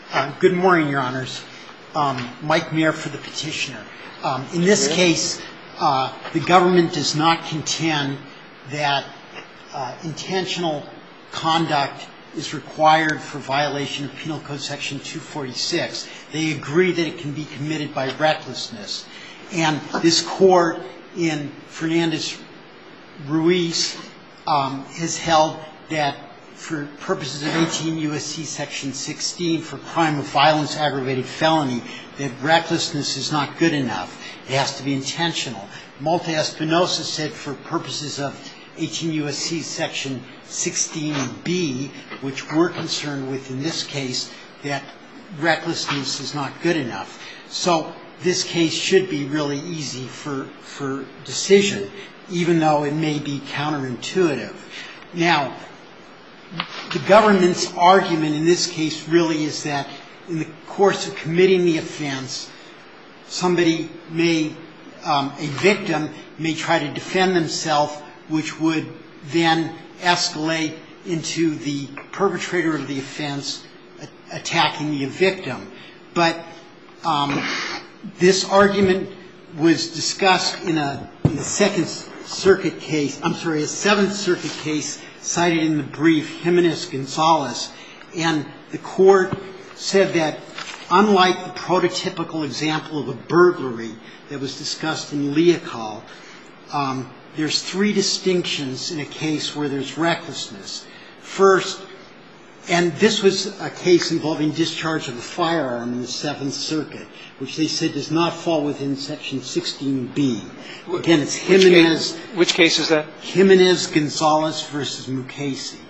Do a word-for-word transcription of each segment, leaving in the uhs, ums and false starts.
Uh, good morning, Your Honors. Um, Mike Mayer for the petitioner. Um, in this case, uh, the government does not contend that uh, intentional conduct is required for violation of Penal Code Section two forty-six. They agree that it can be committed by recklessness. And this court in Fernandez-Ruiz um, has held that for purposes of eighteen U S C Section sixteen, for crime of violence, aggravated felony, that recklessness is not good enough. It has to be intentional. Malta-Espinosa said for purposes of eighteen U S C Section sixteen B, which we're concerned with in this case, that recklessness is not good enough. So this case should be really easy for, for decision, even though it may be counterintuitive. Now, the government's argument in this case really is that in the course of committing the offense, somebody may, um, a victim may try to defend themselves, which would then escalate into the perpetrator of the offense attacking the victim. But um, this argument was discussed in a, in a Second Circuit case, I'm sorry, a Seventh Circuit case cited in the brief, Jimenez-Gonzalez, and the court said that unlike the prototypical example of a burglary that was discussed in Leocal, um, there's three distinctions in a case where there's recklessness. First, and this was a case involving discharge of a firearm in the Seventh Circuit, which they said does not fall within Section sixteen B. Again, it's Jimenez. Which case, which case is that? Jimenez-Gonzalez versus Mukasey.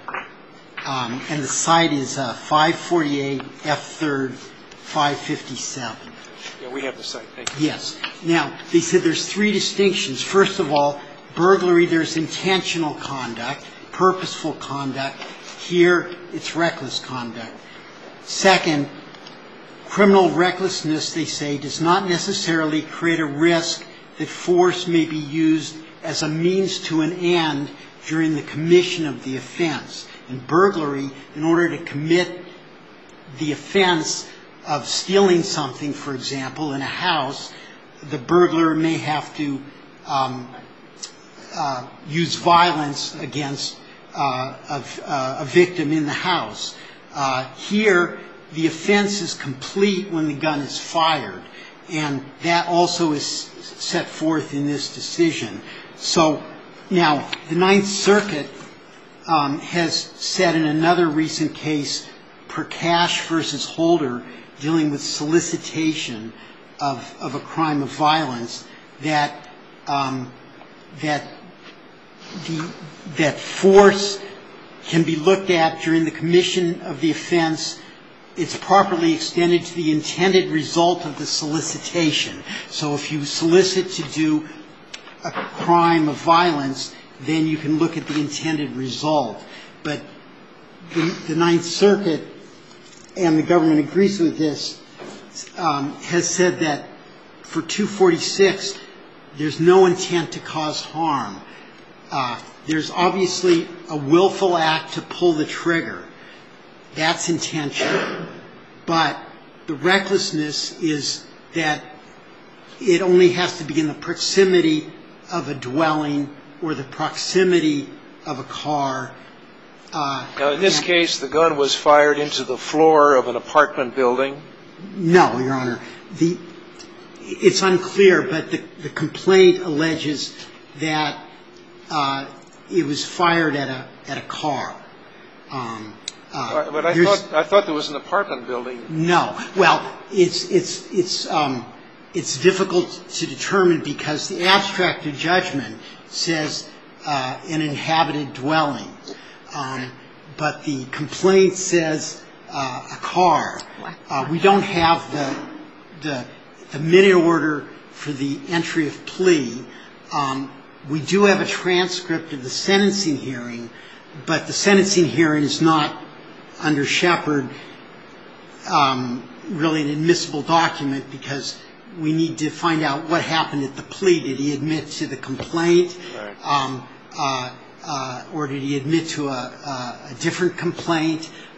Um, and the site is uh, five forty-eight F third five fifty-seven. Yeah, we have the site. Thank you. Yes. Now, they said there's three distinctions. First of all, burglary, there's intentional conduct, purposeful conduct. Here, it's reckless conduct. Second, criminal recklessness, they say, does not necessarily create a risk that force may be used as a means to an end during the commission of the offense. In burglary, in order to commit the offense of stealing something, for example, in a house, the burglar may have to um, uh, use violence against uh, a, uh, a victim in the house. Uh, here, the offense is complete when the gun is fired, and that also is set forth in this decision. So now, the Ninth Circuit um, has said in another recent case, Prakash versus Holder, dealing with solicitation of, of a crime of violence, that um, that the that force can be looked at during the commission of the offense. It's properly extended to the intended result of the solicitation. So if you solicit to do a crime of violence, then you can look at the intended result. But the, the Ninth Circuit, and the government agrees with this, um, has said that for two forty-six, there's no intent to cause harm. Uh, there's obviously a willful act to pull the trigger. That's intentional. But the recklessness is that it only has to be in the proximity of a dwelling or the proximity of a car. Uh, now, in this case, the gun was fired into the floor of an apartment building? No, Your Honor. The, it's unclear, but the, the complaint alleges that uh, it was fired at a at a car. Um, uh, but I thought I thought there was an apartment building. No. Well, it's it's it's um, it's difficult to determine because the abstract of judgment says uh, an inhabited dwelling, um, but the complaint says uh, a car. Uh, we don't have the the the minute order for the entry of plea. Um, we do have a transcript of the sentencing hearing, but the sentencing hearing is not under Shepard um, really an admissible document because we need to find out what happened at the plea. Did he admit to the complaint? Right. Um, uh, uh, or did he admit to a, a, a different complaint?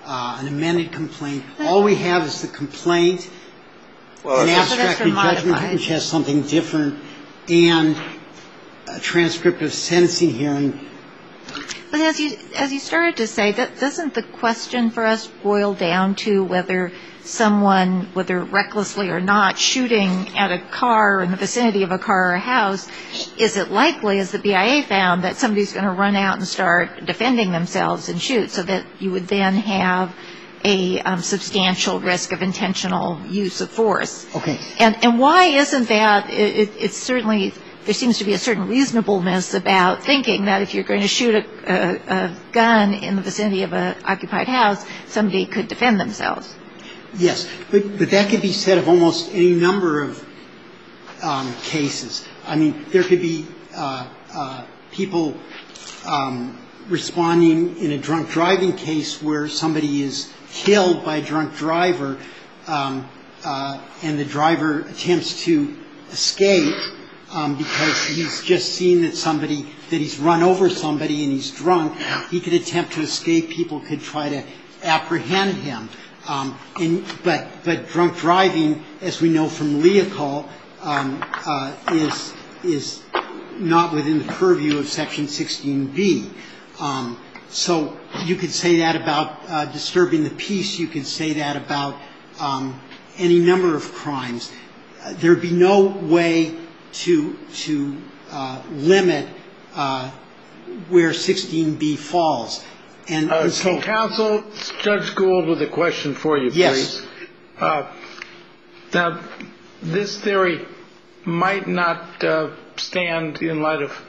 uh, an amended complaint. All we have is the complaint, Well, an it's- abstract judgment, which has something different, and a transcript of sentencing hearing. But as you as you started to say, that doesn't the question for us boil down to whether someone, whether recklessly or not, shooting at a car in the vicinity of a car or a house, is it likely, as the B I A found, that somebody's going to run out and start defending themselves and shoot, so that you would then have a um, substantial risk of intentional use of force? Okay. And and why isn't that? It, it, it's certainly, there seems to be a certain reasonableness about thinking that if you're going to shoot a, a, a gun in the vicinity of an occupied house, somebody could defend themselves. Yes, but, but that could be said of almost any number of um, cases. I mean, there could be uh, uh, people um, responding in a drunk driving case where somebody is killed by a drunk driver, um, uh, and the driver attempts to escape um, because he's just seen that somebody, that he's run over somebody and he's drunk. He could attempt to escape. People could try to apprehend him. Um, and, but, but drunk driving, as we know from Leocal, um, uh, is, is not within the purview of Section sixteen B. Um, so you could say that about uh, disturbing the peace. You could say that about um, any number of crimes. Uh, there would be no way to, to uh, limit uh, where sixteen B falls. And, Uh, and so, Counsel, Judge Gould with a question for you, yes. please. Uh, now, this theory might not uh, stand in light of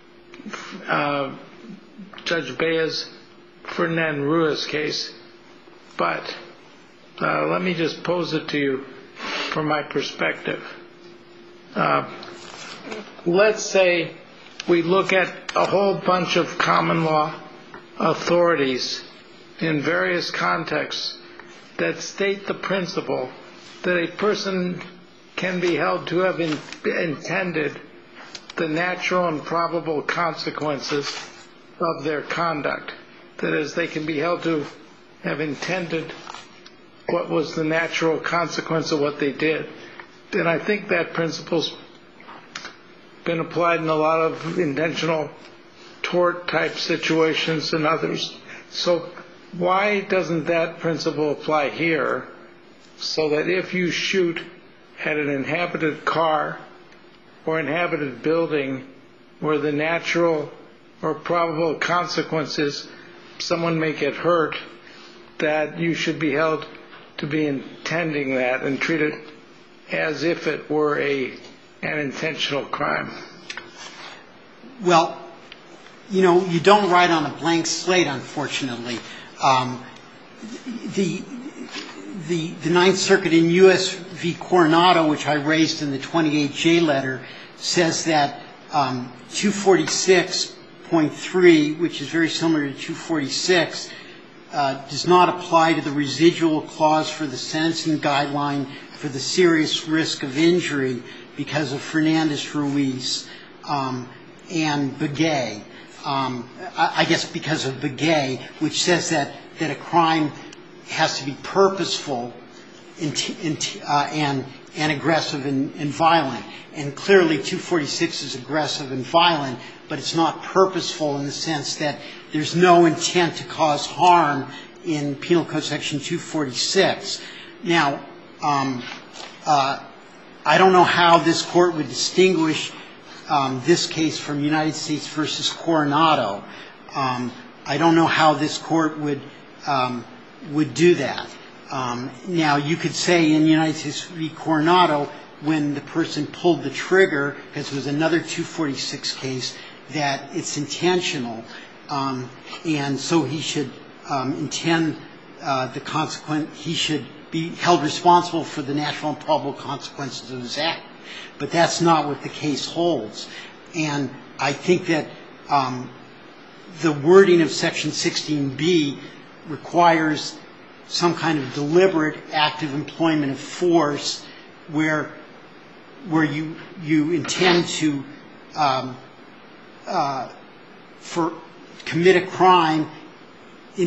uh, Judge Bea's Ferdinand Ruiz case, but uh, let me just pose it to you from my perspective. Uh, let's say we look at a whole bunch of common law authorities in various contexts that state the principle that a person can be held to have in, intended the natural and probable consequences of their conduct. That is, they can be held to have intended what was the natural consequence of what they did. And I think that principle's been applied in a lot of intentional tort type situations and others. So why doesn't that principle apply here, so that if you shoot at an inhabited car or inhabited building where the natural or probable consequences, someone may get hurt, that you should be held to be intending that and treated as if it were a an intentional crime? Well, you know, you don't write on a blank slate, unfortunately. Um, the, the, the Ninth Circuit in U S v. Coronado, which I raised in the twenty-eight J letter, says that um, two forty-six point three, which is very similar to two forty-six, uh, does not apply to the residual clause for the sentencing guideline for the serious risk of injury because of Fernandez-Ruiz um, and Begay. Um, I, I guess because of Begay, which says that, that a crime has to be purposeful and, uh, and, and aggressive and, and violent. And clearly two forty-six is aggressive and violent, but it's not purposeful in the sense that there's no intent to cause harm in Penal Code Section two forty-six. Now, um, uh, I don't know how this Court would distinguish Um, this case from United States versus Coronado. Um, I don't know how this court would um, would do that. Um, now, you could say in United States v. Coronado, when the person pulled the trigger, because it was another two forty-six case, that it's intentional, um, and so he should um, intend uh, the consequence. He should be held responsible for the natural and probable consequences of his act. But that's not what the case holds. And I think that um, the wording of Section sixteen B requires some kind of deliberate active employment of force where where you you intend to um, uh, for commit a crime in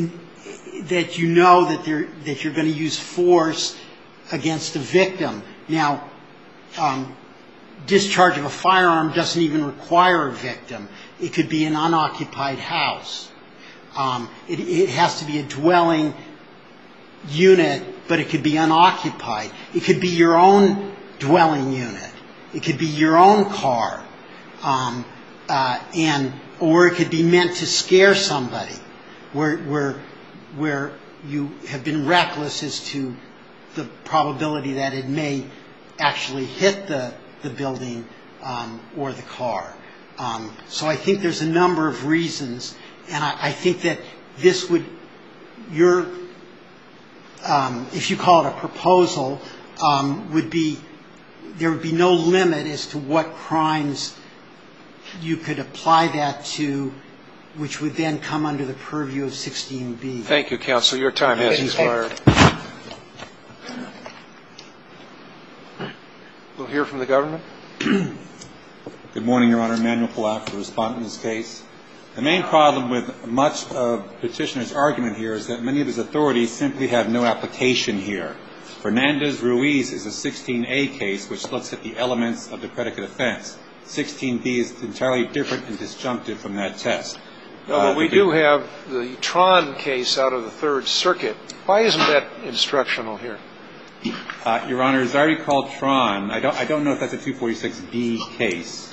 that you know that they're, that you're going to use force against a victim. Now, um, discharge of a firearm doesn't even require a victim. It could be an unoccupied house. Um, it, it has to be a dwelling unit, but it could be unoccupied. It could be your own dwelling unit. It could be your own car. Um, uh, and, or it could be meant to scare somebody, where, where, where you have been reckless as to the probability that it may actually hit the, the building um, or the car. Um, so I think there's a number of reasons, and I, I think that this would, your, um, if you call it a proposal, um, would be, there would be no limit as to what crimes you could apply that to, which would then come under the purview of sixteen B. Thank you, counsel. Your time has expired. We'll hear from the government. Good morning, Your Honor. Emanuel Palaf, the respondent in this case. The main problem with much of Petitioner's argument here is that many of his authorities simply have no application here. Fernandez-Ruiz is a sixteen A case which looks at the elements of the predicate offense. sixteen B is entirely different and disjunctive from that test. No, but uh, we do have the Tron case out of the Third Circuit. Why isn't that instructional here? Uh, Your Honor, as I recall, Tron, I don't, I don't know if that's a two forty-six B case.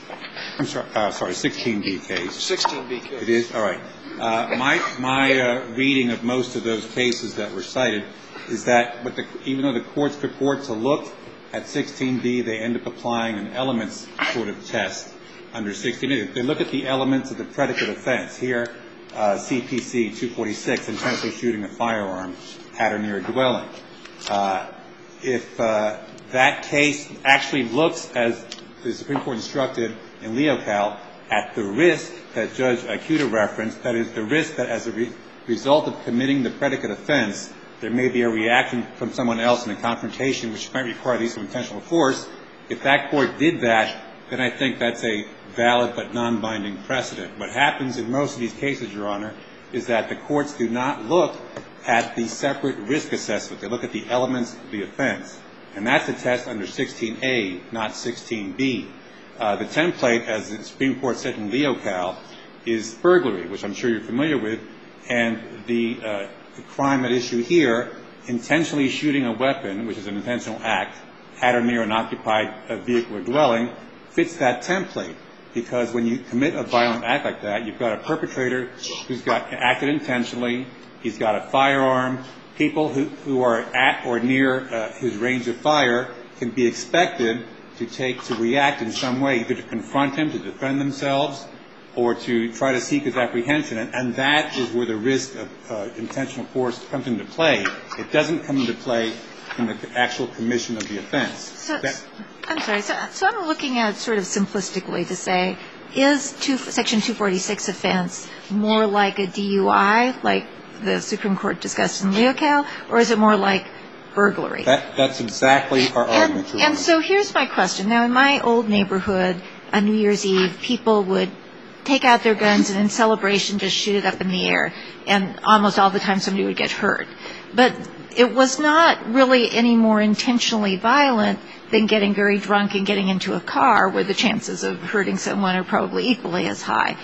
I'm sorry, uh, sorry, sixteen B case. sixteen B case. It is? All right. Uh, my my uh, reading of most of those cases that were cited is that what the, even though the courts purport to look at sixteen B, they end up applying an elements sort of test under sixteen A. They look at the elements of the predicate offense. Here, uh, C P C two forty-six, intentionally shooting a firearm at or near a dwelling. Uh, if uh, that case actually looks, as the Supreme Court instructed in Leocal, at the risk that Judge Ikuda referenced, that is the risk that as a re- result of committing the predicate offense, there may be a reaction from someone else in a confrontation which might require the use of intentional force. If that court did that, then I think that's a valid but non-binding precedent. What happens in most of these cases, Your Honor, is that the courts do not look at the separate risk assessment. They look at the elements of the offense. And that's a test under sixteen A, not sixteen B. Uh, the template, as the Supreme Court said in Leocal, is burglary, which I'm sure you're familiar with, and the, uh, the crime at issue here, intentionally shooting a weapon, which is an intentional act, at or near an occupied uh, vehicle or dwelling, fits that template. Because when you commit a violent act like that, you've got a perpetrator who's got acted intentionally, he's got a firearm. People who, who are at or near uh, his range of fire can be expected to take, to react in some way, either to confront him, to defend themselves, or to try to seek his apprehension. And, and that is where the risk of uh, intentional force comes into play. It doesn't come into play in the actual commission of the offense. So, that, I'm sorry. So, so I'm looking at it sort of simplistically to say, is two, Section two forty-six offense more like a D U I, like the Supreme Court discussed in Leocal, or is it more like burglary? That, that's exactly our argument. And, and so here's my question. Now, in my old neighborhood, on New Year's Eve, people would take out their guns and in celebration just shoot it up in the air. And almost all the time somebody would get hurt. But it was not really any more intentionally violent than getting very drunk and getting into a car where the chances of hurting someone are probably equally as high.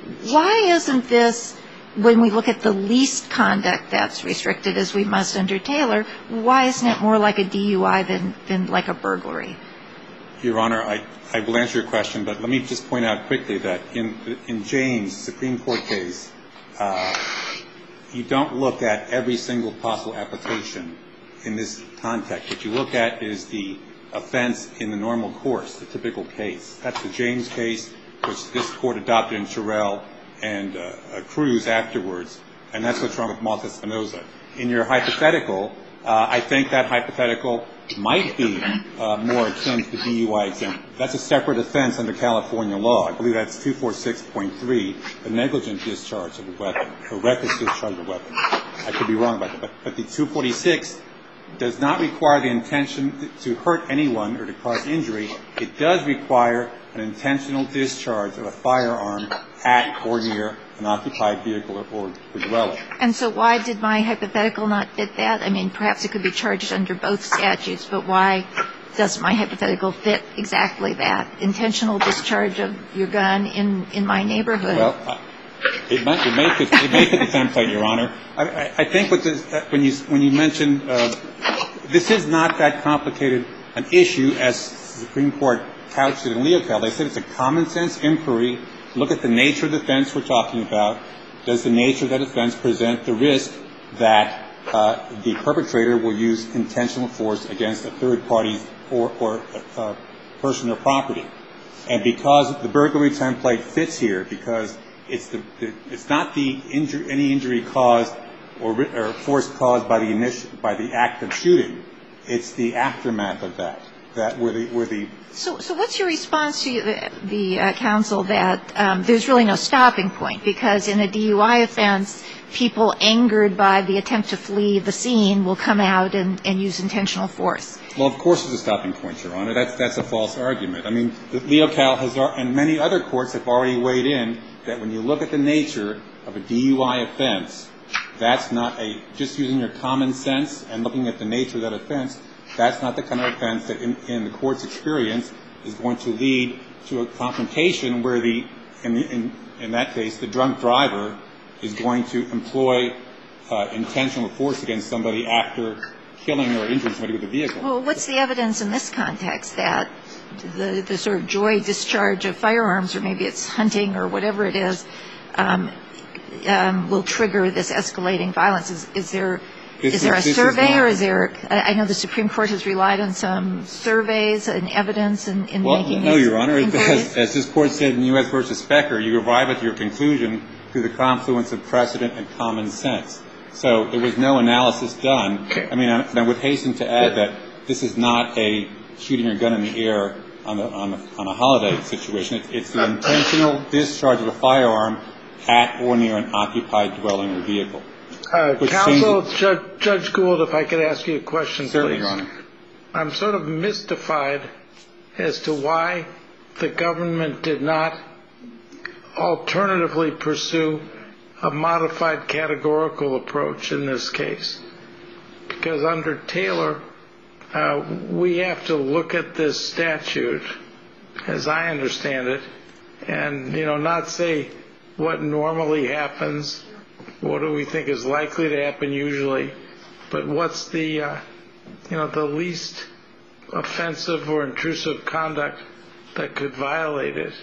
Why isn't this, when we look at the least conduct that's restricted, as we must under Taylor, why isn't it more like a D U I than, than like a burglary? Your Honor, I, I will answer your question, but let me just point out quickly that in, in James' Supreme Court case, uh, you don't look at every single possible application in this context. What you look at is the offense in the normal course, the typical case. That's the James case, which this Court adopted in Terrell and uh, Cruz afterwards, and that's what's wrong with Malta Espinoza. In your hypothetical, uh, I think that hypothetical might be uh, more akin to the D U I exempt. That's a separate offense under California law. I believe that's two forty-six point three, the negligent discharge of a weapon, or reckless discharge of a weapon. I could be wrong about that, but, but the two forty-six does not require the intention to hurt anyone or to cause injury. It does require an intentional discharge of a firearm at or near an occupied vehicle or, or, or dwelling. And so why did my hypothetical not fit that? I mean, perhaps it could be charged under both statutes, but why does my hypothetical fit exactly that? Intentional discharge of your gun in, in my neighborhood. Well, uh, it, might, it, may fit, it may fit the template, Your Honor. I, I, I think what this, uh, when you when you mentioned uh, this is not that complicated an issue as the Supreme Court couched it in Leocal. They said it's a common sense inquiry. Look at the nature of the offense we're talking about. Does the nature of that offense present the risk that uh, the perpetrator will use intentional force against a third party or, or uh, person or property? And because the burglary template fits here, because it's the, the it's not the injury, any injury caused or, or force caused by the initial by the act of shooting, it's the aftermath of that that where the where the So, so what's your response to the, the uh, counsel that um, there's really no stopping point, because in a D U I offense, people angered by the attempt to flee the scene will come out and, and use intentional force? Well, of course there's a stopping point, Your Honor. That's that's a false argument. I mean, the Leocal has and many other courts have already weighed in that when you look at the nature of a D U I offense, that's not a just using your common sense and looking at the nature of that offense. That's not the kind of offense that, in, in the court's experience, is going to lead to a confrontation where the, in, in, in that case, the drunk driver is going to employ uh, intentional force against somebody after killing or injuring somebody with a vehicle. Well, what's the evidence in this context that the, the sort of joy discharge of firearms, or maybe it's hunting or whatever it is, um, um, will trigger this escalating violence? Is, is there... This is there a is, survey, is or is there? I know the Supreme Court has relied on some surveys and evidence in, in well, making. No, these Your Honor. inquiries? As, as this Court said in U S versus Becker, you arrive at your conclusion through the confluence of precedent and common sense. So there was no analysis done. Okay. I mean, I, and I would hasten to add that this is not a shooting your gun in the air on, the, on, a, on a holiday situation. It, it's the intentional discharge of a firearm at or near an occupied dwelling or vehicle. Uh, counsel, Judge, Judge Gould, if I could ask you a question, Certainly, please. Your Honor. I'm sort of mystified as to why the government did not alternatively pursue a modified categorical approach in this case. Because under Taylor, uh, we have to look at this statute, as I understand it, and, you know, not say what normally happens, what do we think is likely to happen usually, but what's the, uh, you know, the least offensive or intrusive conduct that could violate it.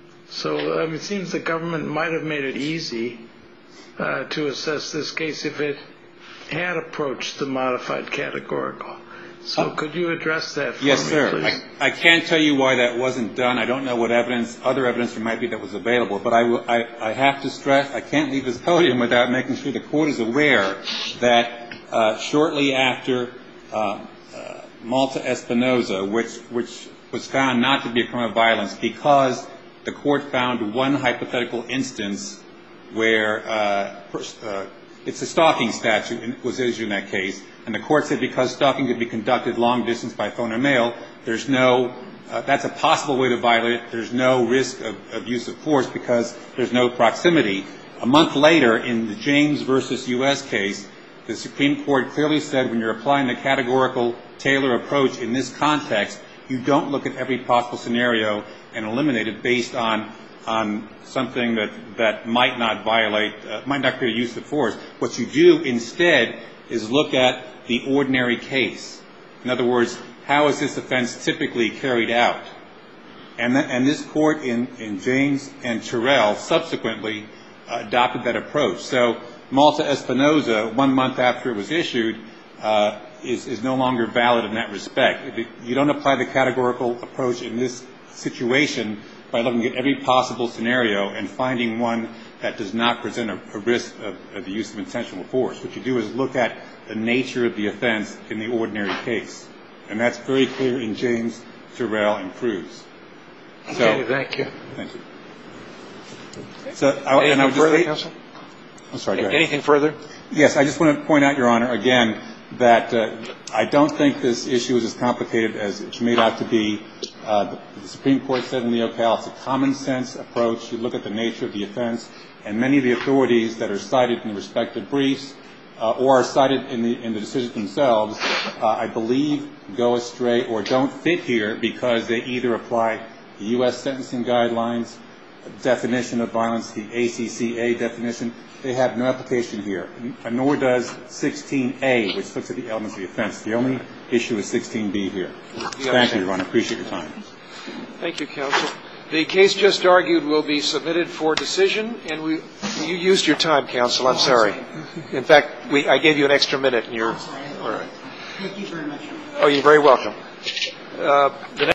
So I mean, it seems the government might have made it easy uh, to assess this case if it had approached the modified categorical. So could you address that for yes, me, sir. please? I, I can't tell you why that wasn't done. I don't know what evidence, other evidence there might be that was available. But I, will, I, I have to stress, I can't leave this podium without making sure the Court is aware that uh, shortly after uh, uh, Malta Espinoza, which, which was found not to be a crime of violence because the Court found one hypothetical instance where uh, uh, it's a stalking statute and was issued in that case. And the Court said because stalking could be conducted long distance by phone or mail, there's no, uh, that's a possible way to violate it. There's no risk of, of use of force because there's no proximity. A month later, in the James versus U S case, the Supreme Court clearly said when you're applying the categorical Taylor approach in this context, you don't look at every possible scenario and eliminate it based on on something that, that might not violate, uh, might not create a use of force. What you do instead is look at the ordinary case. In other words, how is this offense typically carried out? And, th- and this Court in, in James and Terrell subsequently uh, adopted that approach. So Malta Espinoza, one month after it was issued, uh, is, is no longer valid in that respect. You don't apply the categorical approach in this situation by looking at every possible scenario and finding one that does not present a, a risk of, of the use of intentional force. What you do is look at the nature of the offense in the ordinary case. And that's very clear in James, Terrell, and Cruz. So, okay, thank you. Thank you. So, I, Anything and I would further, just say, counsel? I'm sorry, go ahead. Anything further? Yes, I just want to point out, Your Honor, again, that uh, I don't think this issue is as complicated as it's made out to be. Uh, the, the Supreme Court said in the Ocala it's a common sense approach. You look at the nature of the offense, and many of the authorities that are cited in the respective briefs uh, or are cited in the in the decisions themselves, uh, I believe, go astray or don't fit here because they either apply the U S sentencing guidelines definition of violence, the A C C A definition. They have no application here, nor does sixteen A, which looks at the elements of the offense. The only issue is sixteen B here. Thank you, Your Honor. I appreciate your time. Thank you, counsel. The case just argued will be submitted for decision, and we you used your time, counsel. I'm sorry. In fact, we I gave you an extra minute, and you're all right. Thank you very much. Oh, you're very welcome. Uh, the